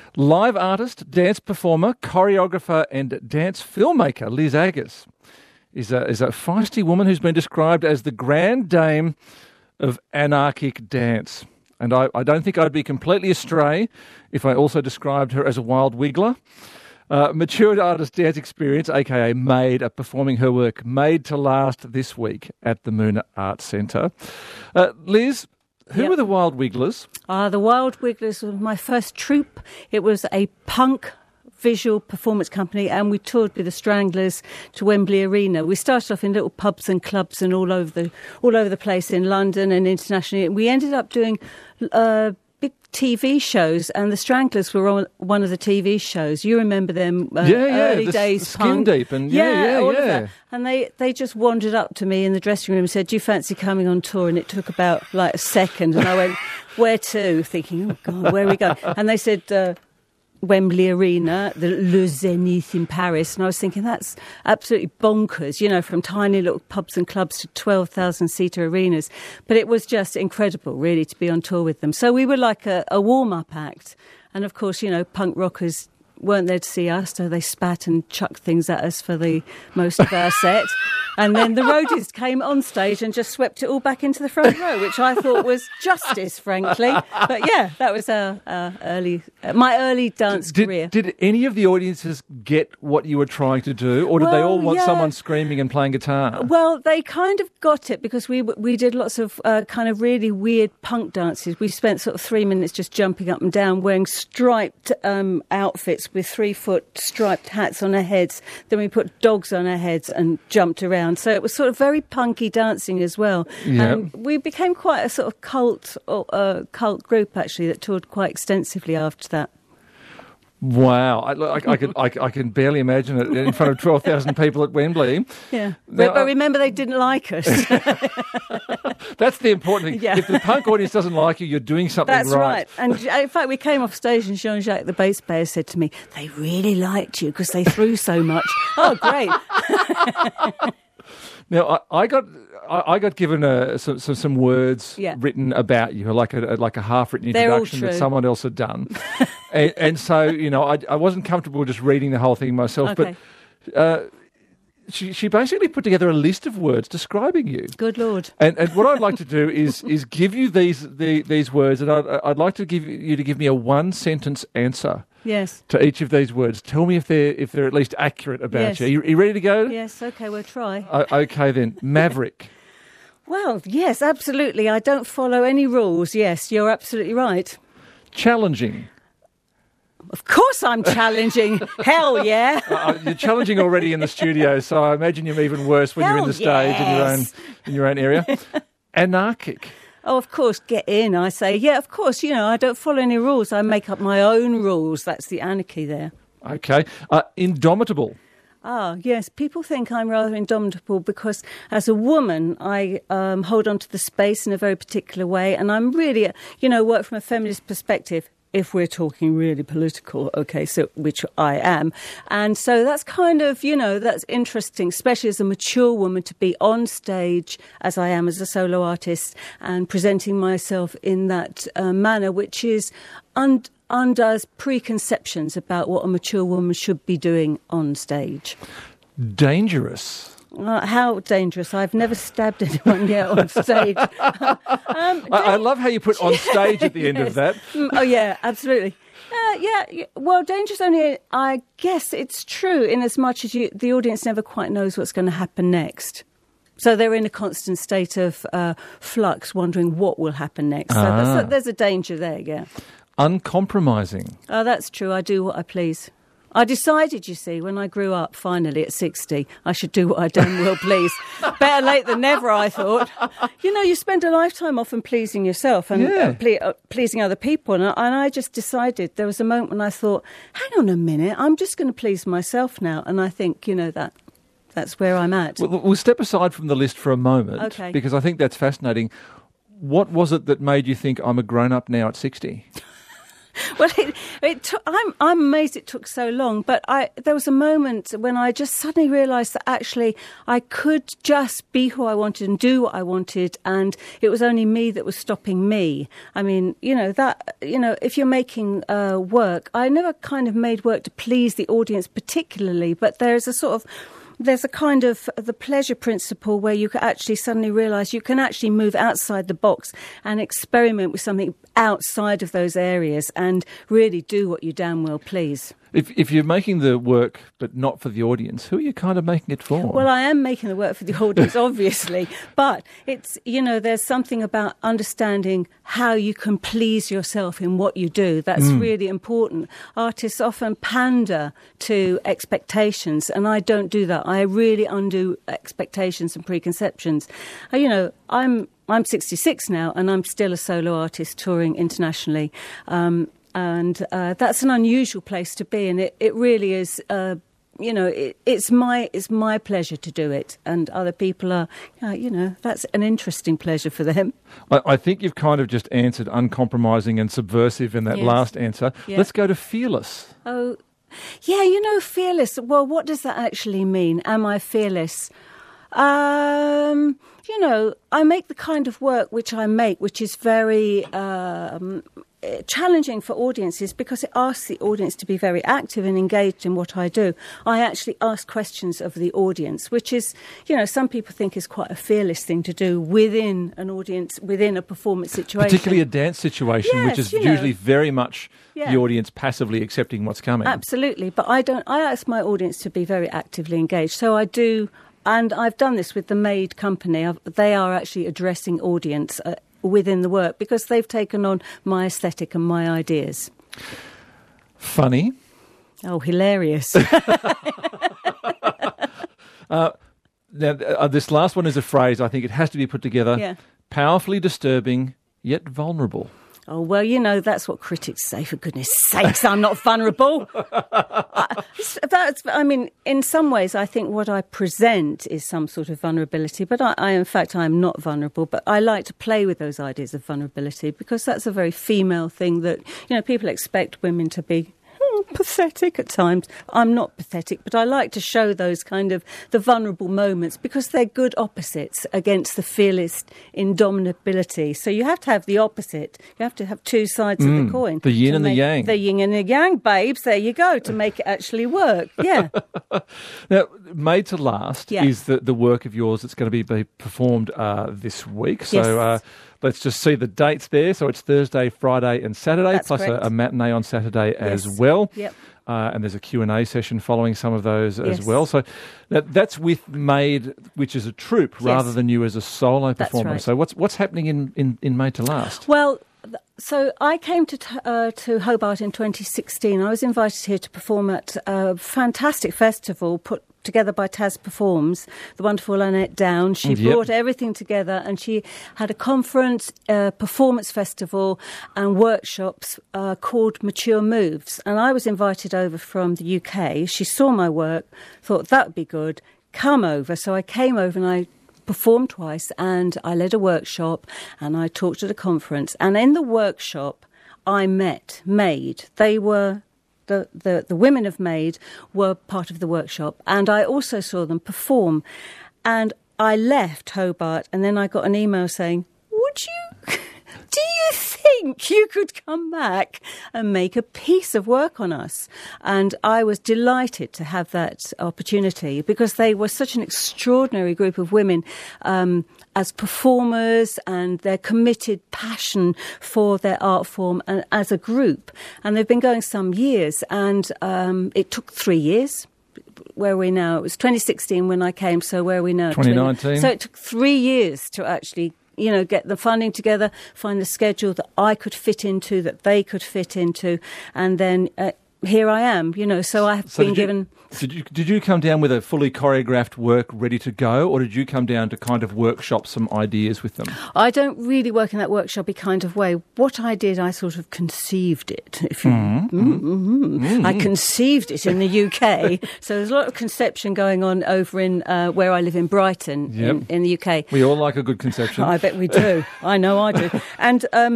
Live artist, dance performer, choreographer and dance filmmaker Liz Agus is a feisty woman who's been described as the grand dame of anarchic dance. And I don't think I'd be completely astray if I also described her as a wild wiggler. Matured Artist Dance Experience, a.k.a. MADE, are performing her work Made to Last this week at the Moona Arts Centre. Liz, who were the Wild Wigglers? The Wild Wigglers was my first troupe. It was a punk visual performance company, and we toured with the Stranglers to Wembley Arena. We started off in little pubs and clubs and all over the place in London and internationally. We ended up doing big TV shows, and the Stranglers were on one of the TV shows. You remember them? Early days, Skin punk. Deep, and all of that. And they just wandered up to me in the dressing room and said, "Do you fancy coming on tour?" And it took about like a second, and I went, "Where to?" Thinking, "Oh God, where are we going?" And they said, Wembley Arena, the Le Zénith in Paris. And I was thinking, that's absolutely bonkers, from tiny little pubs and clubs to 12,000-seater arenas. But it was just incredible, really, to be on tour with them. So we were like a warm-up act. And, of course, punk rockers weren't there to see us, so they spat and chucked things at us for the most of our set. And then the roadies came on stage and just swept it all back into the front row, which I thought was justice, frankly. But yeah, that was my early dance career. Did any of the audiences get what you were trying to do, or did they all want someone screaming and playing guitar? Well, they kind of got it, because we did lots of kind of really weird punk dances. We spent sort of 3 minutes just jumping up and down, wearing striped outfits with 3-foot striped hats on our heads. Then we put dogs on our heads and jumped around. So it was sort of very punky dancing as well. Yeah. And we became quite a sort of cult group, actually, that toured quite extensively after that. Wow, I can barely imagine it in front of 12,000 people at Wembley. Yeah, now, but remember, they didn't like us. That's the important thing. Yeah. If the punk audience doesn't like you, you're doing something That's right. And in fact, we came off stage and Jean-Jacques, the bass player, said to me, "They really liked you because they threw so much." Oh, great. Now, I got given some words written about you, like a half-written introduction that someone else had done. and so, I wasn't comfortable just reading the whole thing myself. Okay. But she basically put together a list of words describing you. Good Lord. And what I'd like to do is give you these words, and I'd like to give me a one-sentence answer. Yes. To each of these words. Tell me if they're at least accurate about you. Are you ready to go? Yes, okay, we'll try. Okay then. Maverick. Well, yes, absolutely. I don't follow any rules. Yes, you're absolutely right. Challenging. Of course I'm challenging. Hell yeah. You're challenging already in the studio, so I imagine you're even worse when you're in the stage in your own area. Anarchic. Oh, of course, get in, I say. Yeah, of course, I don't follow any rules. I make up my own rules. That's the anarchy there. Okay. Indomitable. Ah, yes. People think I'm rather indomitable because as a woman, I hold on to the space in a very particular way. And I'm really, work from a feminist perspective. If we're talking really political, okay, so which I am. And so that's kind of, that's interesting, especially as a mature woman, to be on stage, as I am as a solo artist, and presenting myself in that manner, which is undoes preconceptions about what a mature woman should be doing on stage. Dangerous. How dangerous? I've never stabbed anyone yet on stage. I love how you put on stage at the end of that. Oh, yeah, absolutely. Well, dangerous only, I guess it's true in as much as the audience never quite knows what's going to happen next. So they're in a constant state of flux, wondering what will happen next. So there's a danger there, yeah. Uncompromising. Oh, that's true. I do what I please. I decided, you see, when I grew up, finally, at 60, I should do what I damn well please. Better late than never, I thought. You spend a lifetime often pleasing yourself and pleasing other people. And I just decided, there was a moment when I thought, hang on a minute, I'm just going to please myself now. And I think, that's where I'm at. We'll step aside from the list for a moment, okay, because I think that's fascinating. What was it that made you think I'm a grown-up now at 60? Well, I'm amazed it took so long, but there was a moment when I just suddenly realised that actually I could just be who I wanted and do what I wanted, and it was only me that was stopping me. I mean, if you're making work, I never kind of made work to please the audience particularly, but there's a kind of the pleasure principle where you can actually suddenly realise you can actually move outside the box and experiment with something outside of those areas and really do what you damn well please. If you're making the work but not for the audience, who are you kind of making it for? Well, I am making the work for the audience, obviously, but it's, there's something about understanding how you can please yourself in what you do. That's really important. Artists often pander to expectations, and I don't do that. I really undo expectations and preconceptions. I'm 66 now, and I'm still a solo artist touring internationally. And that's an unusual place to be, and it really is. It's my pleasure to do it, and other people are, that's an interesting pleasure for them. I think you've kind of just answered uncompromising and subversive in that last answer. Yeah. Let's go to fearless. Oh, yeah, fearless. Well, what does that actually mean? Am I fearless? I make the kind of work which I make, which is very challenging for audiences because it asks the audience to be very active and engaged in what I do. I actually ask questions of the audience, which is, some people think is quite a fearless thing to do within an audience, within a performance situation. Particularly a dance situation, yes, which is usually very much the audience passively accepting what's coming. Absolutely, but I ask my audience to be very actively engaged. So I do, and I've done this with the Made company. They are actually addressing audience within the work because they've taken on my aesthetic and my ideas. Funny. Oh, hilarious. Now, this last one is a phrase. I think it has to be put together. Yeah. Powerfully disturbing, yet vulnerable. Oh, well, that's what critics say, for goodness sakes, I'm not vulnerable. In some ways, I think what I present is some sort of vulnerability, but in fact, I'm not vulnerable. But I like to play with those ideas of vulnerability because that's a very female thing that, people expect women to be pathetic at times. I'm not pathetic, but I like to show those kind of the vulnerable moments because they're good opposites against the fearless indomitability. So you have to have the opposite. You have to have two sides of the coin. The yin and the yang. The yin and the yang, babes. There you go, to make it actually work. Yeah. Now, Made to Last is the work of yours that's going to be performed this week. So let's just see the dates there. So it's Thursday, Friday and Saturday, that's plus a matinee on Saturday as well. Yep. And there's a Q&A session following some of those as well. So that's with Made, which is a troupe, rather than you as a solo performer. That's right. So what's happening in Made to Last? Well, so I came to Hobart in 2016. I was invited here to perform at a fantastic festival put together by Taz Performs, the wonderful Annette Down. She brought everything together, and she had a conference, performance festival and workshops called Mature Moves. And I was invited over from the UK. She saw my work, thought that would be good, come over. So I came over and I performed twice, and I led a workshop, and I talked at a conference. And in the workshop, I met Made. They were... The women of Made were part of the workshop, and I also saw them perform. And I left Hobart, and then I got an email saying, do you think you could come back and make a piece of work on us? And I was delighted to have that opportunity because they were such an extraordinary group of women as performers, and their committed passion for their art form and as a group. And they've been going some years, and it took 3 years. Where are we now? It was 2016 when I came, so where are we now? 2019. So it took 3 years to actually get the funding together, find the schedule that I could fit into, that they could fit into, and then here I am, so I have been given... Did you come down with a fully choreographed work ready to go, or did you come down to kind of workshop some ideas with them? I don't really work in that workshopy kind of way. What I did, I sort of conceived it. I conceived it in the UK. So there's a lot of conception going on over in where I live in Brighton, in the UK. We all like a good conception. I bet we do. I know I do. And...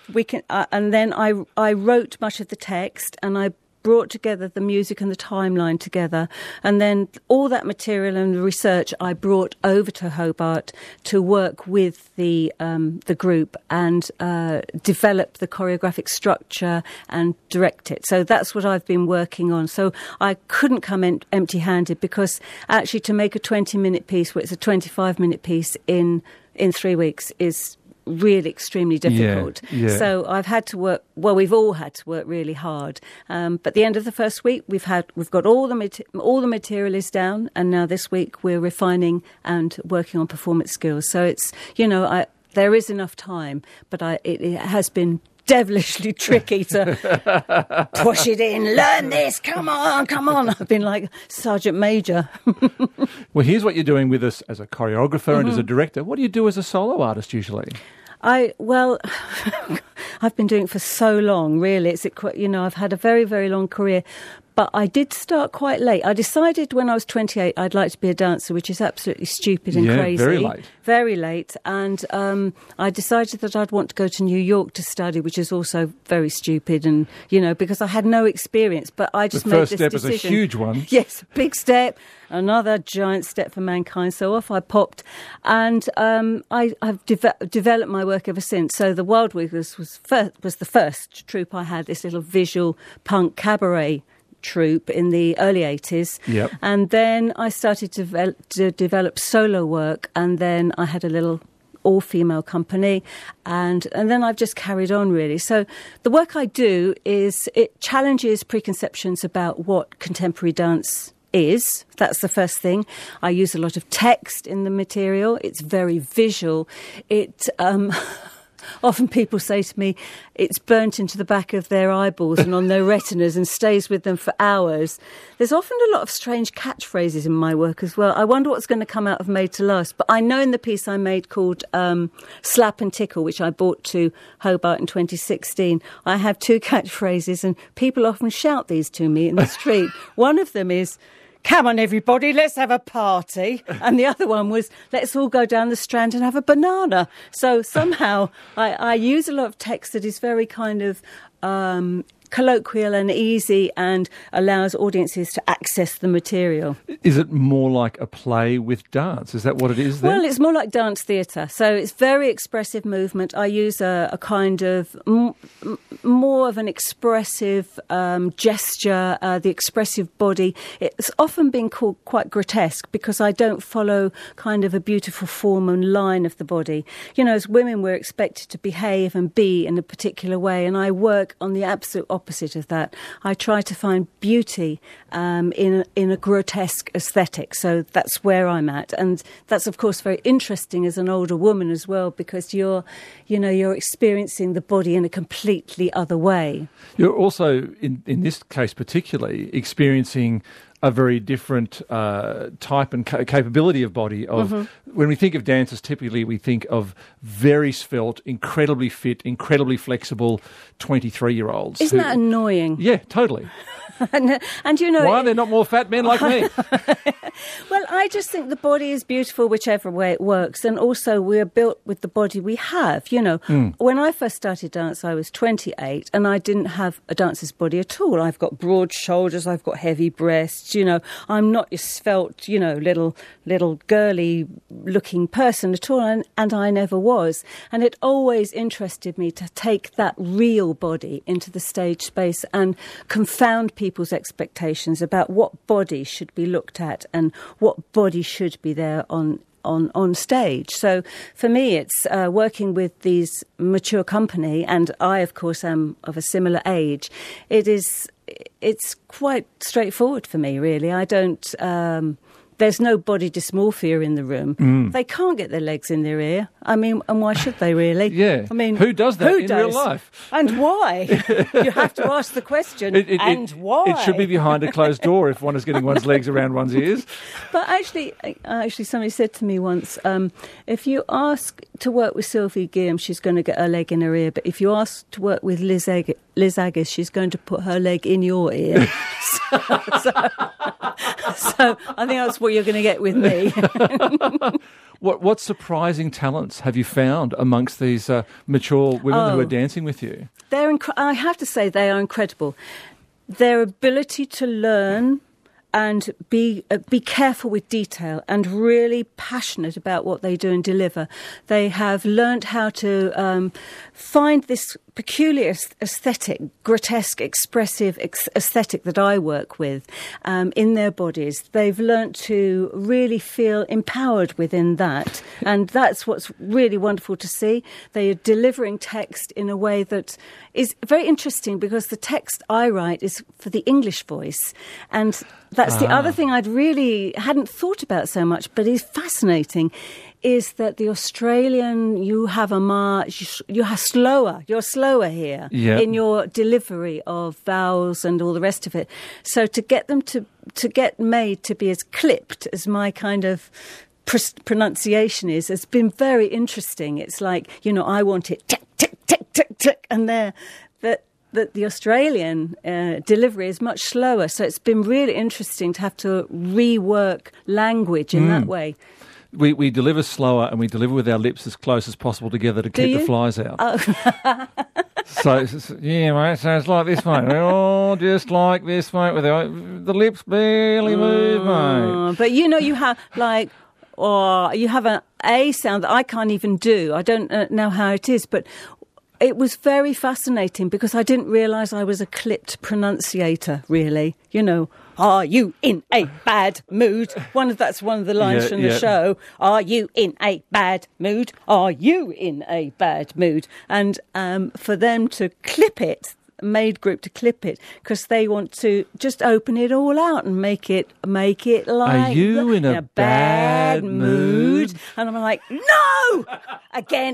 we can. And then I wrote much of the text, and I brought together the music and the timeline together, and then all that material and the research I brought over to Hobart to work with the group and develop the choreographic structure and direct it. So that's what I've been working on. So I couldn't come empty-handed, because actually to make a 20-minute piece, where it's a 25-minute piece in 3 weeks, is really extremely difficult. Yeah. So I've had to work, well, we've all had to work really hard. But at the end of the first week, we've got all the material is down, and now this week we're refining and working on performance skills. So it's, there is enough time, but it has been devilishly tricky to push it in. Learn this, come on. I've been like Sergeant Major. Well, here's what you're doing with us as a choreographer and as a director. What do you do as a solo artist usually? I've been doing it for so long, really. I've had a very, very long career. But I did start quite late. I decided when I was 28 I'd like to be a dancer, which is absolutely stupid and crazy. Very late. Very late. And I decided that I'd want to go to New York to study, which is also very stupid, and, because I had no experience. But I just made this decision. The first step is a huge one. Yes, big step. Another giant step for mankind. So off I popped. And I've developed my work ever since. So the Wild Wiggers was the first troupe I had, this little visual punk cabaret troupe in the early 80s. Yep. And then I started to develop solo work, and then I had a little all-female company, and then I've just carried on, really. So the work I do it challenges preconceptions about what contemporary dance is. That's the first thing. I use a lot of text in the material. It's very visual. Often people say to me, it's burnt into the back of their eyeballs and on their retinas and stays with them for hours. There's often a lot of strange catchphrases in my work as well. I wonder what's going to come out of Made to Last. But I know in the piece I made called Slap and Tickle, which I brought to Hobart in 2016, I have 2 catchphrases, and people often shout these to me in the street. One of them is, "Come on, everybody, let's have a party." And the other one was, "Let's all go down the Strand and have a banana." So somehow I use a lot of text that is very kind of colloquial and easy and allows audiences to access the material. Is it more like a play with dance? Is that what it is then? Well, it's more like dance theatre. So it's very expressive movement. I use a kind of more of an expressive gesture, the expressive body. It's often been called quite grotesque because I don't follow kind of a beautiful form and line of the body. As women, we're expected to behave and be in a particular way, and I work on the absolute opposite of that. I try to find beauty in a grotesque aesthetic. So that's where I'm at, and that's of course very interesting as an older woman as well, because you're experiencing the body in a completely other way. You're also in this case particularly experiencing a very different type and capability of body. When we think of dancers, typically we think of very svelte, incredibly fit, incredibly flexible 23-year-olds. Isn't that annoying? Yeah, totally. and why are there not more fat men like me? Well, I just think the body is beautiful whichever way it works, and also we're built with the body we have. When I first started dance, I was 28, and I didn't have a dancer's body at all. I've got broad shoulders, I've got heavy breasts. I'm not your svelte, little girly looking person at all, and I never was. And it always interested me to take that real body into the stage space and confound people's expectations about what body should be looked at and what body should be there on stage. So for me, it's working with these mature company, and I, of course, am of a similar age. It's quite straightforward for me, really. I don't... there's no body dysmorphia in the room. They can't get their legs in their ear. I mean, and why should they, really? Yeah. I mean, who does that in real life? And why? You have to ask the question, why? It should be behind a closed door if one is getting one's legs around one's ears. But actually, somebody said to me once, if you ask to work with Sylvie Guillaume, she's going to get her leg in her ear. But if you ask to work with Liz Agus, she's going to put her leg in your ear. So I think that's what you're going to get with me. What surprising talents have you found amongst these mature women who are dancing with you? I have to say they are incredible. Their ability to learn and be careful with detail and really passionate about what they do and deliver. They have learnt how to find this peculiar aesthetic, grotesque, expressive aesthetic that I work with in their bodies. They've learnt to really feel empowered within that, and that's what's really wonderful to see. They are delivering text in a way that is very interesting, because the text I write is for the English voice, and that's the other thing I'd really hadn't thought about so much, but is fascinating, is that the Australian, you're slower here in your delivery of vowels and all the rest of it. So to get them to get made to be as clipped as my kind of pronunciation has been very interesting. It's like, I want it tick, tick, tick, tick, tick, and there, that the Australian delivery is much slower. So it's been really interesting to have to rework language in that way. We deliver slower, and we deliver with our lips as close as possible together to keep the flies out. Oh. So, yeah, mate, so it's like this, mate. We're all just like this, mate, with the lips barely move, mate. But you have, you have an A sound that I can't even do. I don't know how it is, but it was very fascinating, because I didn't realise I was a clipped pronunciator, really. Are you in a bad mood? That's one of the lines from the show. Are you in a bad mood? Are you in a bad mood? And for them to clip it, Made Group to clip it, because they want to just open it all out and make it like, are you in a bad mood? And I'm like, no, again.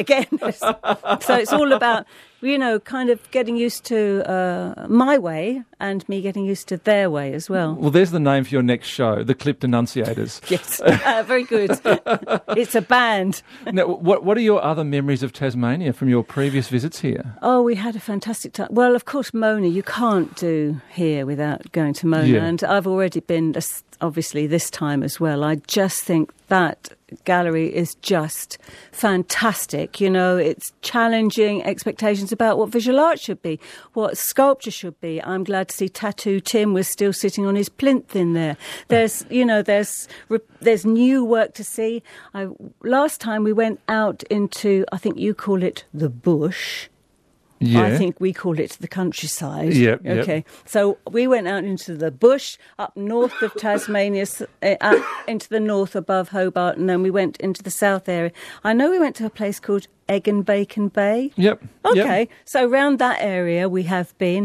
So it's all about, kind of getting used to my way and me getting used to their way as well. Well, there's the name for your next show, the Clipped Enunciators. Yes, very good. It's a band. Now, what are your other memories of Tasmania from your previous visits here? Oh, we had a fantastic time. Well, of course, Mona, you can't do here without going to Mona. Yeah. And I've already been, obviously, this time as well. I just think that gallery is just fantastic. It's challenging expectations about what visual art should be, what sculpture should be. I'm glad to see Tattoo Tim was still sitting on his plinth in there. There's new work to see. Last time we went out into, I think you call it the bush. Yeah. I think we call it the countryside. Yep, okay. Yep. So we went out into the bush up north of Tasmania, into the north above Hobart, and then we went into the south area. I know we went to a place called Egg and Bacon Bay. Yep. Okay. Yep. So around that area we have been.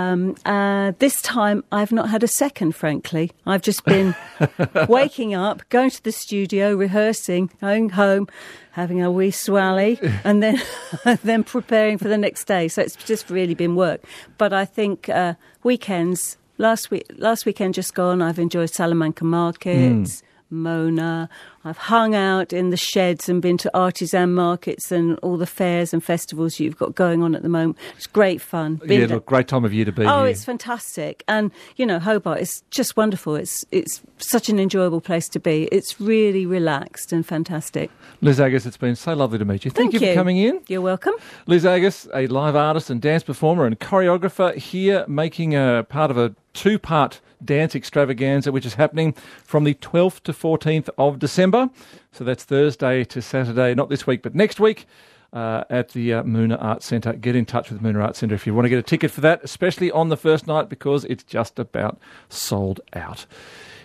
This time I've not had a second, frankly. I've just been waking up, going to the studio, rehearsing, going home, having a wee swally, and then preparing for the next day. So it's just really been work. But I think weekends, last weekend just gone, I've enjoyed Salamanca markets, Mona. I've hung out in the sheds and been to artisan markets and all the fairs and festivals you've got going on at the moment. It's great fun. Great time of year to be here. Oh, it's fantastic. And, Hobart is just wonderful. It's such an enjoyable place to be. It's really relaxed and fantastic. Liz Agus, it's been so lovely to meet you. Thank you for coming in. You're welcome. Liz Agus, a live artist and dance performer and choreographer, here making a part of a two-part dance extravaganza, which is happening from the 12th to 14th of December. So that's Thursday to Saturday, not this week, but next week at the Moona Arts Centre. Get in touch with Moona Arts Centre if you want to get a ticket for that, especially on the first night, because it's just about sold out.